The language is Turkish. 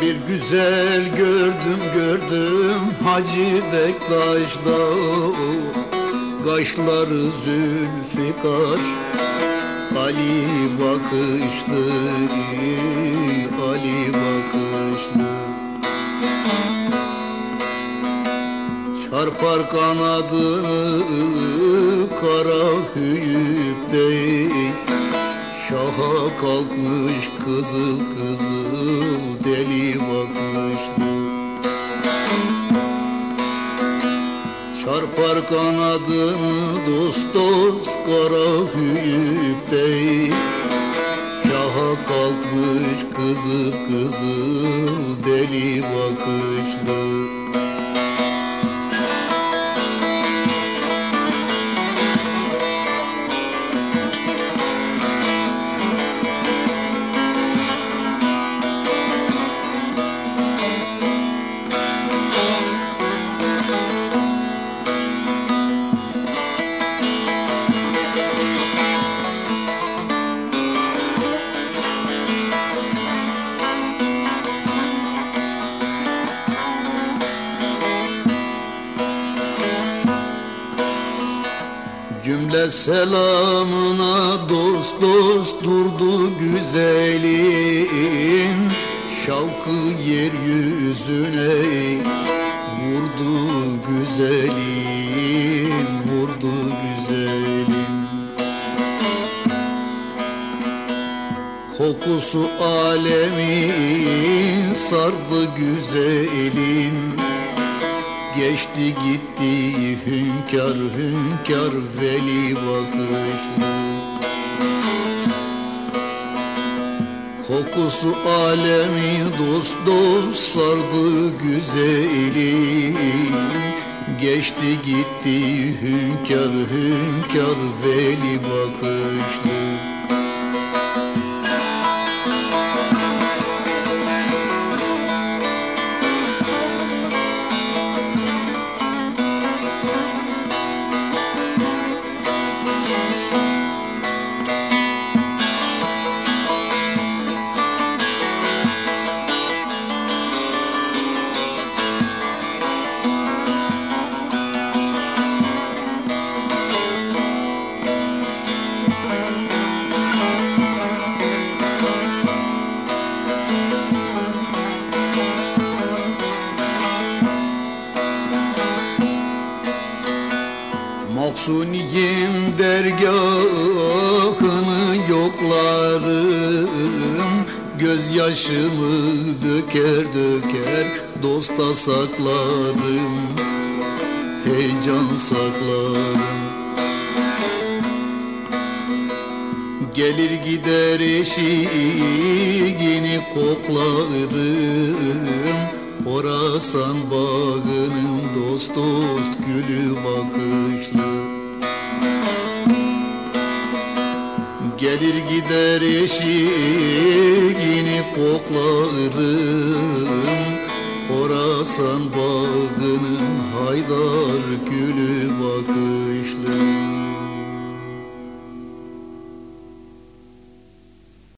Bir güzel gördüm Hacı Bektaş'ta, kaşları Zülfikar, Ali bakışlı, Ali bakışlı. Çarpar kanadını kara hüyükte, şaha kalkmış kızıl kızıl deli bakışlı. Çarpar kanadını dost dost kara hüyükte, şaha kalkmış kızıl kızıl deli bakışlı. Cümle selamına dost dost durdu güzelin, şavkı yeryüzüne vurdu güzelin, vurdu güzelin. Kokusu alemin sardı güzelin, geçti gitti hünkâr hünkâr veli bakışlı. Kokusu alemi dost dost sardı güzelin, geçti gitti hünkâr hünkâr veli bakışlı. Mahzuniyim dergahını yoklarım, gözyaşımı döker döker dosta saklarım, heyecan saklarım. Gelir gider eşiğini koklarım, Horasan bağının dost dost gülü bakışlı. Gelir gider eşiğini koklarım, Horasan bağının haydar gülü bakışlı.